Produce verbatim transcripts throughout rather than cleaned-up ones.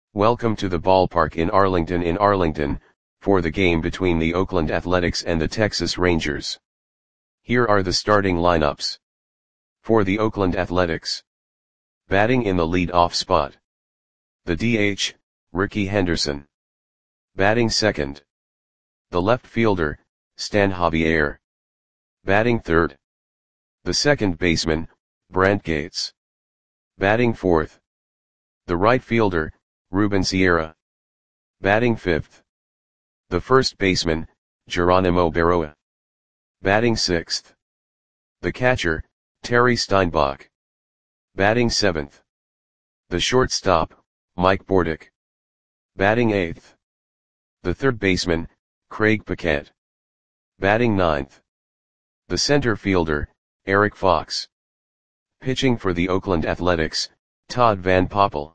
Welcome to the ballpark in Arlington in Arlington, for the game between the Oakland Athletics and the Texas Rangers. Here are the starting lineups. For the Oakland Athletics. Batting in the lead-off spot. The D H, Rickey Henderson. Batting second. The left fielder, Stan Javier. Batting third. The second baseman, Brent Gates. Batting fourth. The right fielder, Ruben Sierra. Batting fifth. The first baseman, Geronimo Berroa. Batting sixth. The catcher, Terry Steinbach. Batting seventh. The shortstop, Mike Bordick. Batting eighth. The third baseman, Craig Paquette. Batting ninth. The center fielder, Eric Fox. Pitching for the Oakland Athletics, Todd Van Poppel.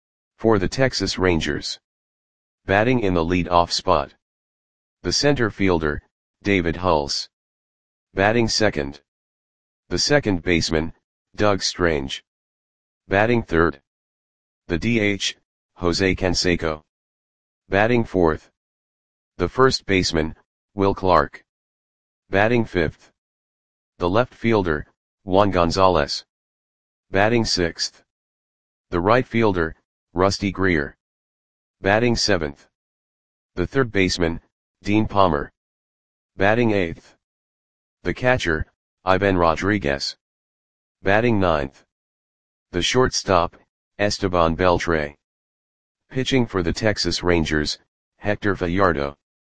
For the Texas Rangers. Batting in the lead-off spot. The center fielder, David Hulse. Batting second. The second baseman, Doug Strange. Batting third. The D H, Jose Canseco. Batting fourth. The first baseman, Will Clark. Batting fifth. The left fielder, Juan Gonzalez. Batting sixth. The right fielder, Rusty Greer. Batting seventh. The third baseman, Dean Palmer. Batting eighth. The catcher, Ivan Rodriguez. Batting ninth. The shortstop, Esteban Beltre. Pitching for the Texas Rangers, Hector Fajardo.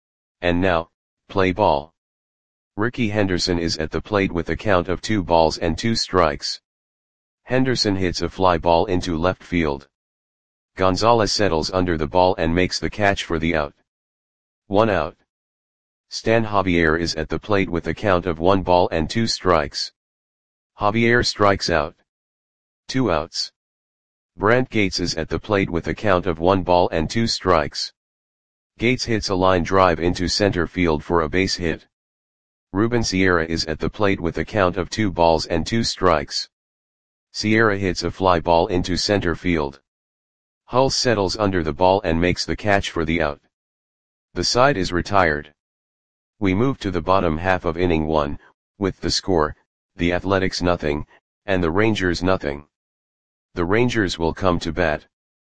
And now, play ball. Rickey Henderson is at the plate with a count of two balls and two strikes. Henderson hits a fly ball into left field. Gonzalez settles under the ball and makes the catch for the out. One out. Stan Javier is at the plate with a count of one ball and two strikes. Javier strikes out. Two outs. Brent Gates is at the plate with a count of one ball and two strikes. Gates hits a line drive into center field for a base hit. Ruben Sierra is at the plate with a count of two balls and two strikes. Sierra hits a fly ball into center field. Hulse settles under the ball and makes the catch for the out. The side is retired. We move to the bottom half of inning one, with the score, the Athletics nothing, and the Rangers nothing. The Rangers will come to bat.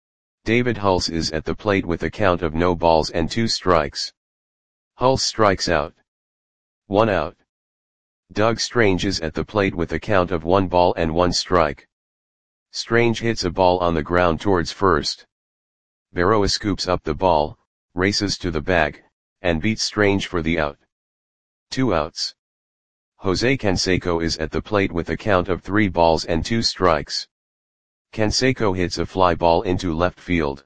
David Hulse is at the plate with a count of no balls and two strikes. Hulse strikes out. One out. Doug Strange is at the plate with a count of one ball and one strike. Strange hits a ball on the ground towards first. Berroa scoops up the ball, races to the bag, and beats Strange for the out. Two outs. Jose Canseco is at the plate with a count of three balls and two strikes. Canseco hits a fly ball into left field.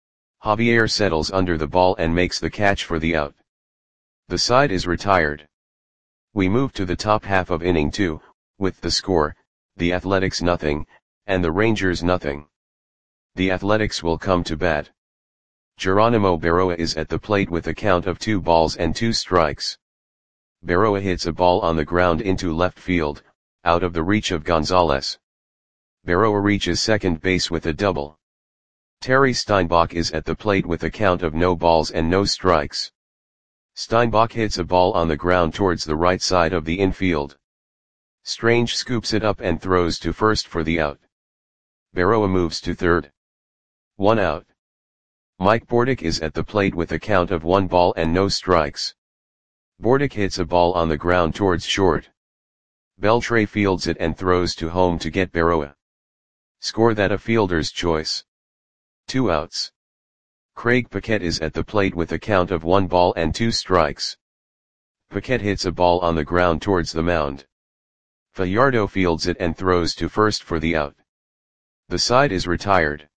Javier settles under the ball and makes the catch for the out. The side is retired. We move to the top half of inning two, with the score, the Athletics nothing, and the Rangers nothing. The Athletics will come to bat. Geronimo Berroa is at the plate with a count of two balls and two strikes. Berroa hits a ball on the ground into left field, out of the reach of Gonzalez. Berroa reaches second base with a double. Terry Steinbach is at the plate with a count of no balls and no strikes. Steinbach hits a ball on the ground towards the right side of the infield. Strange scoops it up and throws to first for the out. Berroa moves to third. One out. Mike Bordick is at the plate with a count of one ball and no strikes. Bordick hits a ball on the ground towards short. Beltre fields it and throws to home to get Berroa. Score that a fielder's choice. Two outs. Craig Paquette is at the plate with a count of one ball and two strikes. Paquette hits a ball on the ground towards the mound. Fajardo fields it and throws to first for the out. The side is retired.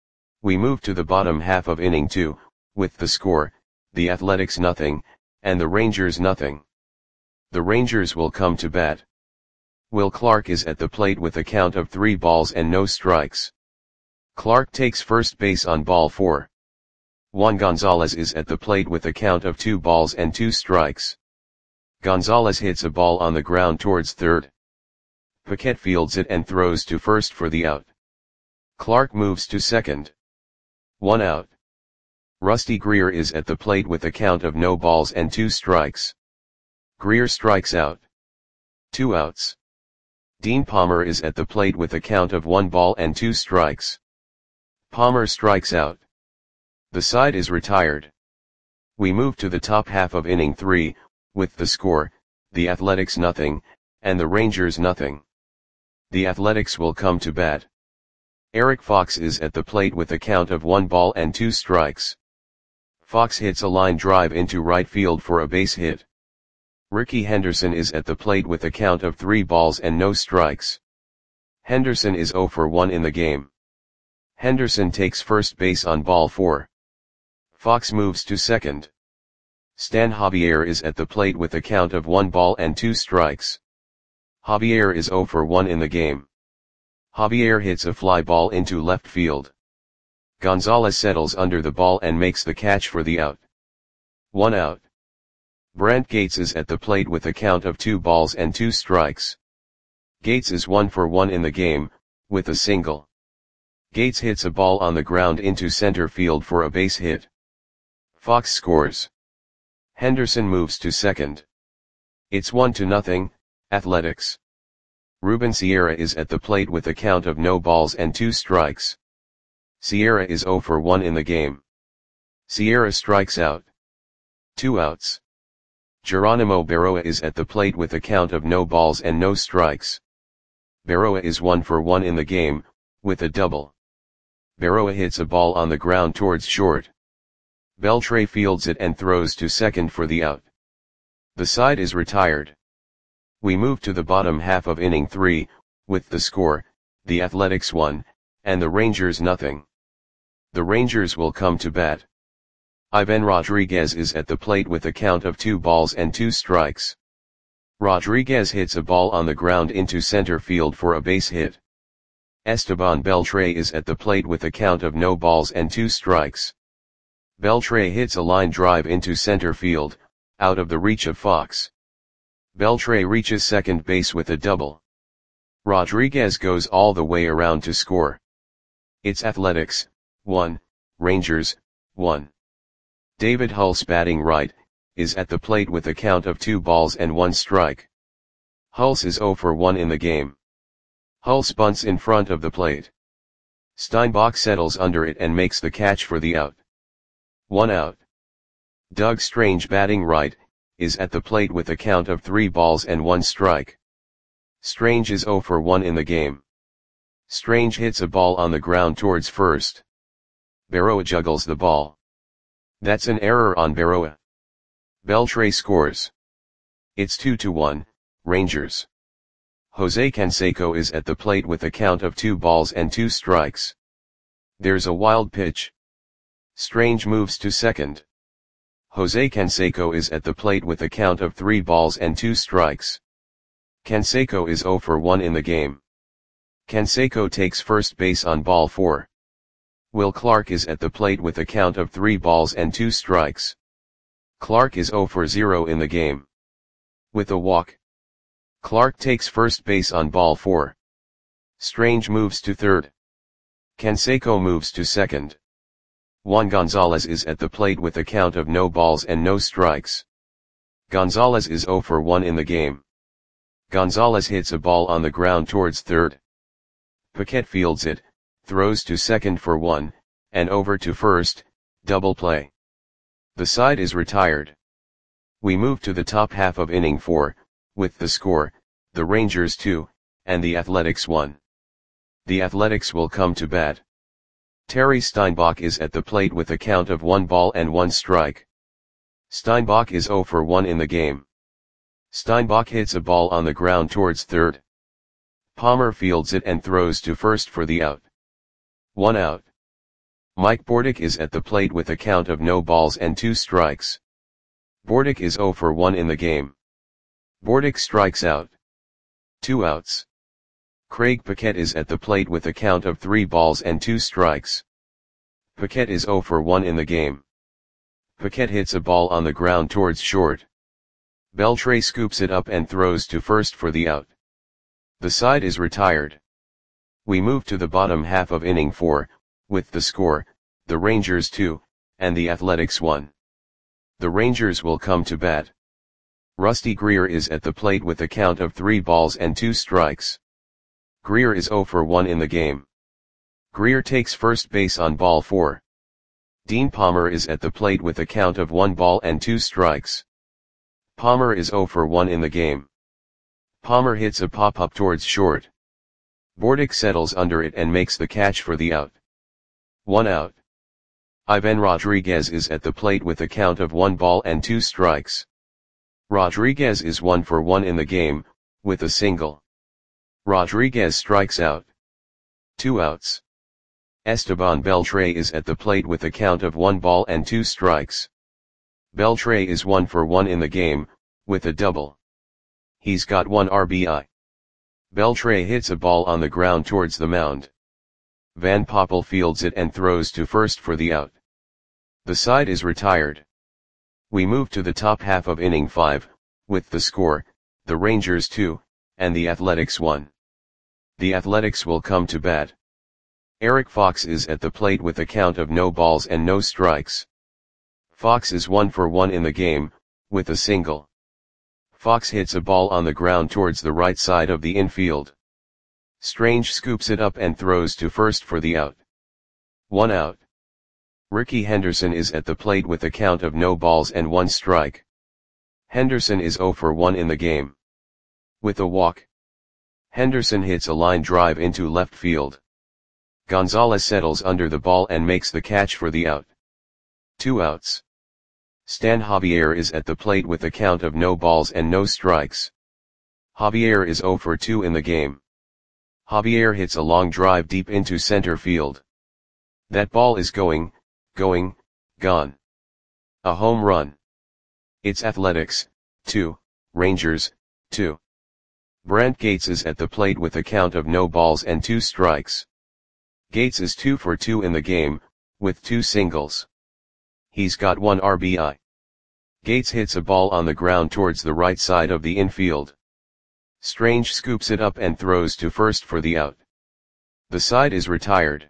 We move to the bottom half of inning two, with the score, the Athletics nothing, and the Rangers nothing. The Rangers will come to bat. Will Clark is at the plate with a count of three balls and no strikes. Clark takes first base on ball four. Juan Gonzalez is at the plate with a count of two balls and two strikes. Gonzalez hits a ball on the ground towards third. Paquette fields it and throws to first for the out. Clark moves to second. One out. Rusty Greer is at the plate with a count of no balls and two strikes. Greer strikes out. Two outs. Dean Palmer is at the plate with a count of one ball and two strikes. Palmer strikes out. The side is retired. We move to the top half of inning three, with the score, the Athletics nothing, and the Rangers nothing. The Athletics will come to bat. Eric Fox is at the plate with a count of one ball and two strikes. Fox hits a line drive into right field for a base hit. Ricky Henderson is at the plate with a count of three balls and no strikes. Henderson is oh for one in the game. Henderson takes first base on ball four. Fox moves to second. Stan Javier is at the plate with a count of one ball and two strikes. Javier is oh for one in the game. Javier hits a fly ball into left field. Gonzalez settles under the ball and makes the catch for the out. One out. Brent Gates is at the plate with a count of two balls and two strikes. Gates is one for one in the game, with a single. Gates hits a ball on the ground into center field for a base hit. Fox scores. Henderson moves to second. It's one to nothing, Athletics. Ruben Sierra is at the plate with a count of no balls and two strikes. Sierra is oh for one in the game. Sierra strikes out. Two outs. Geronimo Berroa is at the plate with a count of no balls and no strikes. Berroa is one for one in the game, with a double. Berroa hits a ball on the ground towards short. Beltre fields it and throws to second for the out. The side is retired. We move to the bottom half of inning three, with the score, the Athletics one, and the Rangers nothing. The Rangers will come to bat. Ivan Rodriguez is at the plate with a count of two balls and two strikes. Rodriguez hits a ball on the ground into center field for a base hit. Esteban Beltre is at the plate with a count of no balls and two strikes. Beltre hits a line drive into center field, out of the reach of Fox. Beltre reaches second base with a double. Rodriguez goes all the way around to score. It's Athletics, one, Rangers, one. David Hulse batting right, is at the plate with a count of two balls and one strike. Hulse is oh for one in the game. Hulse bunts in front of the plate. Steinbach settles under it and makes the catch for the out. One out. Doug Strange batting right, is at the plate with a count of three balls and one strike. Strange is oh for one in the game. Strange hits a ball on the ground towards first. Berroa juggles the ball. That's an error on Berroa. Beltre scores. It's two to one, Rangers. Jose Canseco is at the plate with a count of two balls and two strikes. There's a wild pitch. Strange moves to second. Jose Canseco is at the plate with a count of three balls and two strikes. Canseco is oh for one in the game. Canseco takes first base on ball four. Will Clark is at the plate with a count of three balls and two strikes. Clark is oh for zero in the game. With a walk. Clark takes first base on ball four. Strange moves to third. Canseco moves to second. Juan Gonzalez is at the plate with a count of no balls and no strikes. Gonzalez is oh for one in the game. Gonzalez hits a ball on the ground towards third. Paquette fields it, throws to second for one, and over to first, double play. The side is retired. We move to the top half of inning four, with the score, the Rangers two, and the Athletics one. The Athletics will come to bat. Terry Steinbach is at the plate with a count of one ball and one strike. Steinbach is oh for one in the game. Steinbach hits a ball on the ground towards third. Palmer fields it and throws to first for the out. One out. Mike Bordick is at the plate with a count of no balls and two strikes. Bordick is oh for one in the game. Bordick strikes out. Two outs. Craig Paquette is at the plate with a count of three balls and two strikes. Paquette is oh for one in the game. Paquette hits a ball on the ground towards short. Beltre scoops it up and throws to first for the out. The side is retired. We move to the bottom half of inning four, with the score, the Rangers two, and the Athletics one. The Rangers will come to bat. Rusty Greer is at the plate with a count of three balls and two strikes. Greer is zero for one in the game. Greer takes first base on ball four. Dean Palmer is at the plate with a count of one ball and two strikes. Palmer is zero for one in the game. Palmer hits a pop-up towards short. Bordick settles under it and makes the catch for the out. One out. Ivan Rodriguez is at the plate with a count of one ball and two strikes. Rodriguez is one for one in the game, with a single. Rodriguez strikes out. Two outs. Esteban Beltre is at the plate with a count of one ball and two strikes. Beltre is one for one in the game, with a double. He's got one R B I. Beltre hits a ball on the ground towards the mound. Van Poppel fields it and throws to first for the out. The side is retired. We move to the top half of inning five, with the score, the Rangers two, and the Athletics one. The Athletics will come to bat. Eric Fox is at the plate with a count of no balls and no strikes. Fox is one for one in the game, with a single. Fox hits a ball on the ground towards the right side of the infield. Strange scoops it up and throws to first for the out. One out. Ricky Henderson is at the plate with a count of no balls and one strike. Henderson is zero for one in the game. With a walk. Henderson hits a line drive into left field. Gonzalez settles under the ball and makes the catch for the out. Two outs. Stan Javier is at the plate with a count of no balls and no strikes. Javier is zero for two in the game. Javier hits a long drive deep into center field. That ball is going, going, gone. A home run. It's Athletics, two, Rangers, two. Brent Gates is at the plate with a count of no balls and two strikes. Gates is two for two in the game, with two singles. He's got one R B I. Gates hits a ball on the ground towards the right side of the infield. Strange scoops it up and throws to first for the out. The side is retired.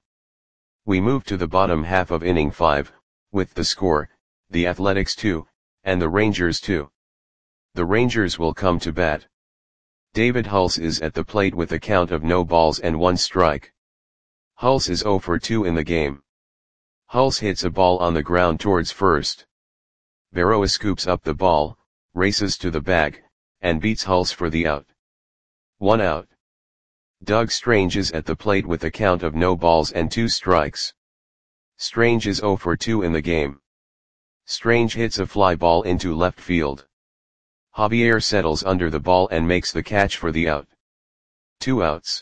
We move to the bottom half of inning five, with the score, the Athletics two, and the Rangers two. The Rangers will come to bat. David Hulse is at the plate with a count of no balls and one strike. Hulse is zero for two in the game. Hulse hits a ball on the ground towards first. Berroa scoops up the ball, races to the bag, and beats Hulse for the out. One out. Doug Strange is at the plate with a count of no balls and two strikes. Strange is zero for two in the game. Strange hits a fly ball into left field. Javier settles under the ball and makes the catch for the out. Two outs.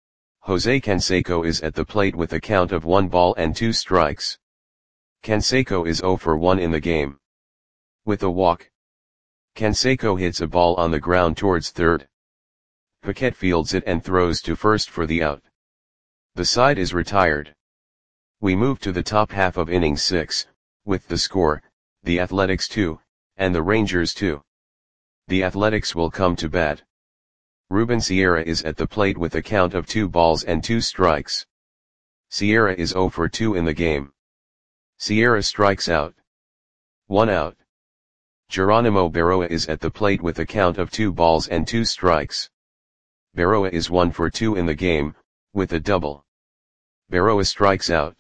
Jose Canseco is at the plate with a count of one ball and two strikes. Canseco is zero for one in the game. With a walk. Canseco hits a ball on the ground towards third. Paquette fields it and throws to first for the out. The side is retired. We move to the top half of inning six, with the score, the Athletics two, and the Rangers two. The Athletics will come to bat. Ruben Sierra is at the plate with a count of two balls and two strikes. Sierra is zero for two in the game. Sierra strikes out. One out. Geronimo Berroa is at the plate with a count of two balls and two strikes. Berroa is one for two in the game, with a double. Berroa strikes out.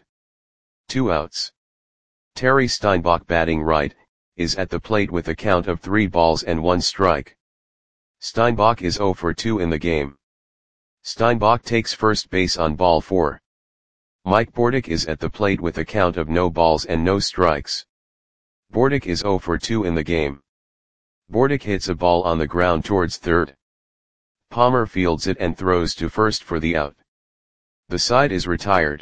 Two outs. Terry Steinbach, batting right, is at the plate with a count of three balls and one strike. Steinbach is zero for two in the game. Steinbach takes first base on ball four. Mike Bordick is at the plate with a count of no balls and no strikes. Bordick is zero for two in the game. Bordick hits a ball on the ground towards third. Palmer fields it and throws to first for the out. The side is retired.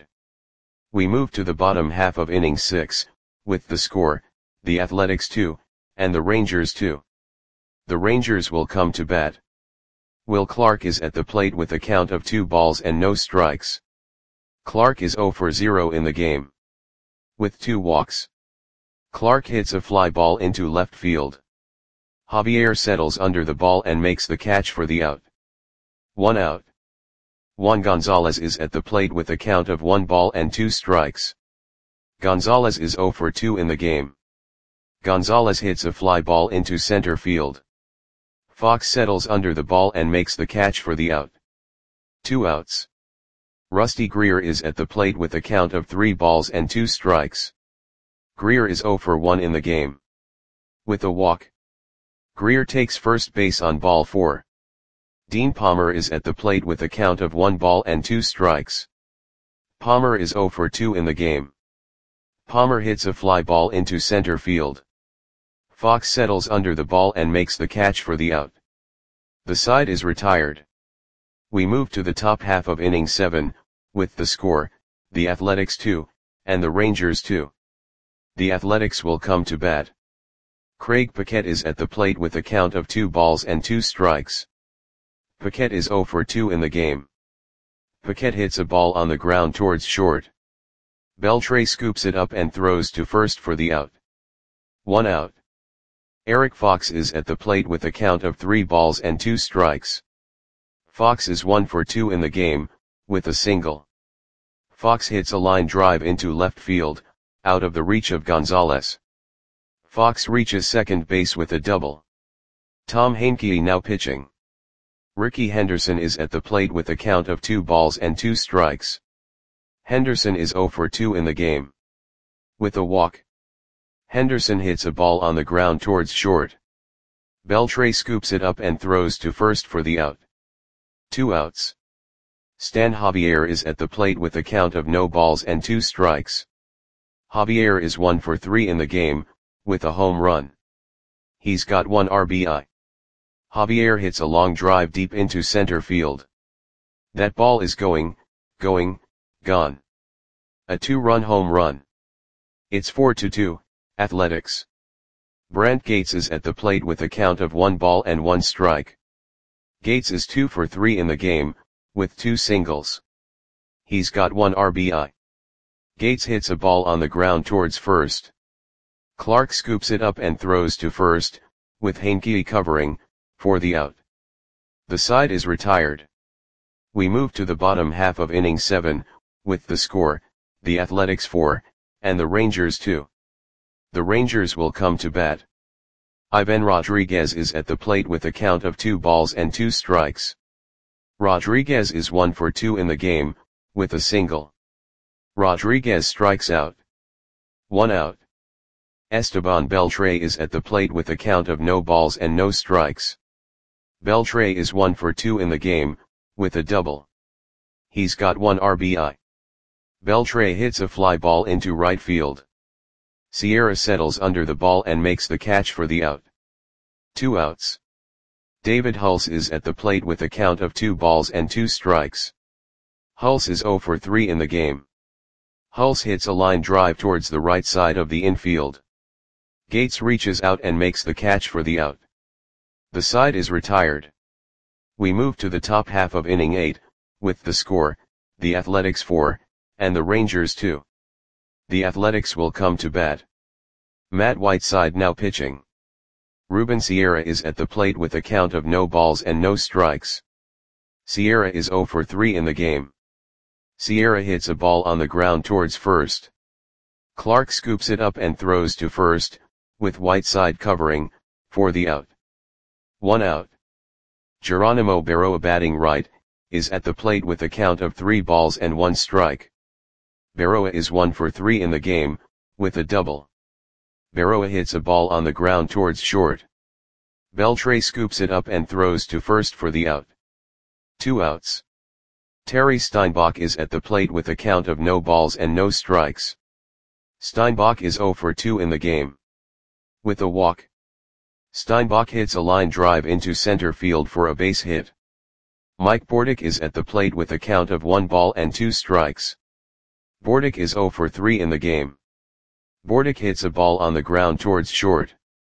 We move to the bottom half of inning six, with the score, the Athletics two, and the Rangers two. The Rangers will come to bat. Will Clark is at the plate with a count of two balls and no strikes. Clark is zero for zero in the game. With two walks. Clark hits a fly ball into left field. Javier settles under the ball and makes the catch for the out. One out. Juan Gonzalez is at the plate with a count of one ball and two strikes. Gonzalez is zero for two in the game. Gonzalez hits a fly ball into center field. Fox settles under the ball and makes the catch for the out. Two outs. Rusty Greer is at the plate with a count of three balls and two strikes. Greer is zero for one in the game. With a walk. Greer takes first base on ball four. Dean Palmer is at the plate with a count of one ball and two strikes. Palmer is zero for two in the game. Palmer hits a fly ball into center field. Fox settles under the ball and makes the catch for the out. The side is retired. We move to the top half of inning seven, with the score, the Athletics two, and the Rangers two. The Athletics will come to bat. Craig Paquette is at the plate with a count of two balls and two strikes. Paquette is zero for two in the game. Paquette hits a ball on the ground towards short. Beltre scoops it up and throws to first for the out. One out. Eric Fox is at the plate with a count of three balls and two strikes. Fox is one for two in the game, with a single. Fox hits a line drive into left field, out of the reach of Gonzalez. Fox reaches second base with a double. Tom Heincke now pitching. Ricky Henderson is at the plate with a count of two balls and two strikes. Henderson is zero for two in the game. With a walk. Henderson hits a ball on the ground towards short. Beltre scoops it up and throws to first for the out. Two outs. Stan Javier is at the plate with a count of no balls and two strikes. Javier is one for three in the game, with a home run. He's got one R B I. Javier hits a long drive deep into center field. That ball is going, going, gone. A two-run home run. It's four to two, Athletics. Brant Gates is at the plate with a count of one ball and one strike. Gates is two for three in the game, with two singles. He's got one R B I. Gates hits a ball on the ground towards first. Clark scoops it up and throws to first, with Heincke covering, for the out. The side is retired. We move to the bottom half of inning seven, with the score, the Athletics four, and the Rangers two. The Rangers will come to bat. Ivan Rodriguez is at the plate with a count of two balls and two strikes. Rodriguez is one for two in the game, with a single. Rodriguez strikes out. One out. Esteban Beltre is at the plate with a count of no balls and no strikes. Beltre is one for two in the game, with a double. He's got one R B I. Beltre hits a fly ball into right field. Sierra settles under the ball and makes the catch for the out. Two outs. David Hulse is at the plate with a count of two balls and two strikes. Hulse is zero for three in the game. Hulse hits a line drive towards the right side of the infield. Gates reaches out and makes the catch for the out. The side is retired. We move to the top half of inning eight, with the score, the Athletics four, and the Rangers two. The Athletics will come to bat. Matt Whiteside now pitching. Ruben Sierra is at the plate with a count of no balls and no strikes. Sierra is zero for three in the game. Sierra hits a ball on the ground towards first. Clark scoops it up and throws to first, with Whiteside covering, for the out. One out. Geronimo Berroa batting right, is at the plate with a count of three balls and one strike. Berroa is one for three in the game, with a double. Berroa hits a ball on the ground towards short. Beltre scoops it up and throws to first for the out. Two outs. Terry Steinbach is at the plate with a count of no balls and no strikes. Steinbach is zero for two in the game. With a walk. Steinbach hits a line drive into center field for a base hit. Mike Bordick is at the plate with a count of one ball and two strikes. Bordick is zero for three in the game. Bordick hits a ball on the ground towards short.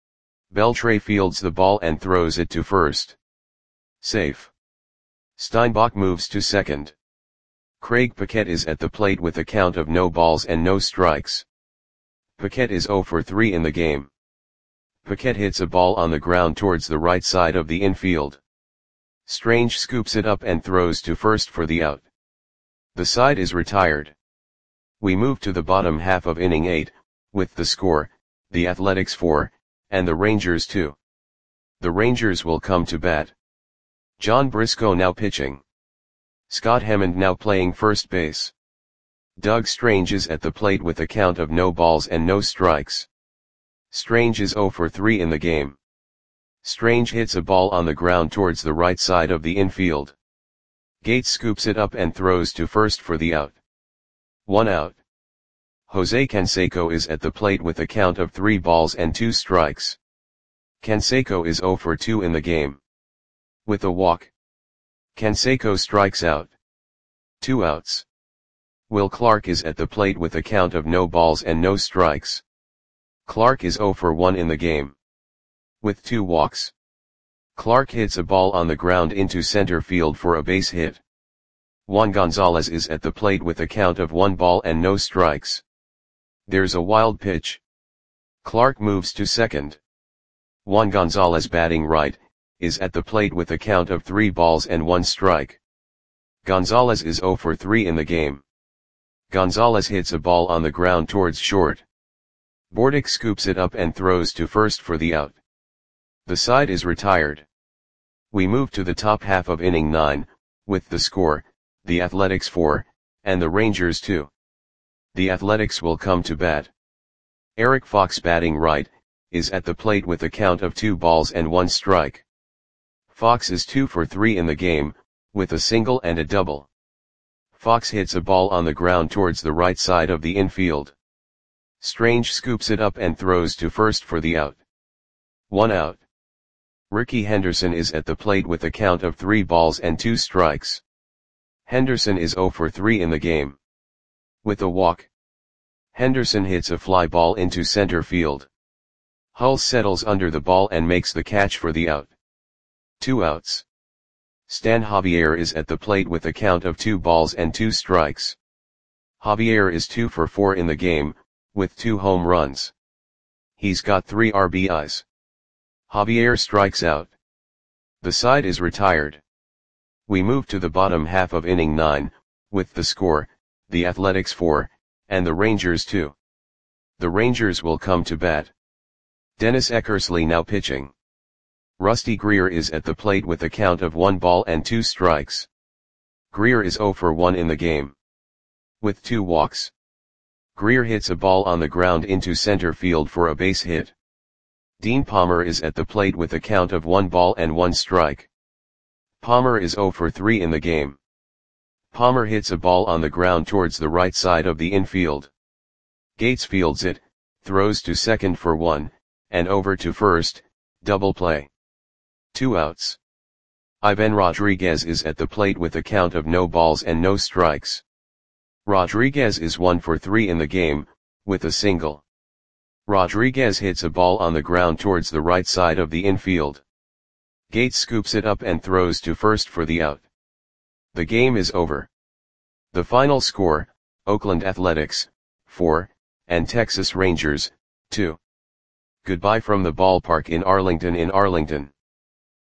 Beltre fields the ball and throws it to first. Safe. Steinbach moves to second. Craig Paquette is at the plate with a count of no balls and no strikes. Paquette is zero for three in the game. Paquette hits a ball on the ground towards the right side of the infield. Strange scoops it up and throws to first for the out. The side is retired. We move to the bottom half of inning eight, with the score, the Athletics four, and the Rangers two. The Rangers will come to bat. John Briscoe now pitching. Scott Hammond now playing first base. Doug Strange is at the plate with a count of no balls and no strikes. Strange is oh for three in the game. Strange hits a ball on the ground towards the right side of the infield. Gates scoops it up and throws to first for the out. One out. Jose Canseco is at the plate with a count of three balls and two strikes. Canseco is oh for two in the game. With a walk. Canseco strikes out. Two outs. Will Clark is at the plate with a count of no balls and no strikes. Clark is oh for one in the game. With two walks. Clark hits a ball on the ground into center field for a base hit. Juan Gonzalez is at the plate with a count of one ball and no strikes. There's a wild pitch. Clark moves to second. Juan Gonzalez, batting right, is at the plate with a count of three balls and one strike. Gonzalez is oh for three in the game. Gonzalez hits a ball on the ground towards short. Bordick scoops it up and throws to first for the out. The side is retired. We move to the top half of inning nine, with the score, the Athletics four, and the Rangers two. The Athletics will come to bat. Eric Fox, batting right, is at the plate with a count of two balls and one strike. Fox is two for three in the game, with a single and a double. Fox hits a ball on the ground towards the right side of the infield. Strange scoops it up and throws to first for the out. One out. Ricky Henderson is at the plate with a count of three balls and two strikes. Henderson is oh for three in the game. With a walk. Henderson hits a fly ball into center field. Hull settles under the ball and makes the catch for the out. Two outs. Stan Javier is at the plate with a count of two balls and two strikes. Javier is two for four in the game, with two home runs. He's got three R B Is. Javier strikes out. The side is retired. We move to the bottom half of inning nine, with the score, the Athletics four, and the Rangers two. The Rangers will come to bat. Dennis Eckersley now pitching. Rusty Greer is at the plate with a count of one ball and two strikes. Greer is oh for one in the game. With two walks. Greer hits a ball on the ground into center field for a base hit. Dean Palmer is at the plate with a count of one ball and one strike. Palmer is oh for three in the game. Palmer hits a ball on the ground towards the right side of the infield. Gates fields it, throws to second for one, and over to first, double play. Two outs. Ivan Rodriguez is at the plate with a count of no balls and no strikes. Rodriguez is one for three in the game, with a single. Rodriguez hits a ball on the ground towards the right side of the infield. Gates scoops it up and throws to first for the out. The game is over. The final score, Oakland Athletics, four, and Texas Rangers, two. Goodbye from the ballpark in Arlington in Arlington.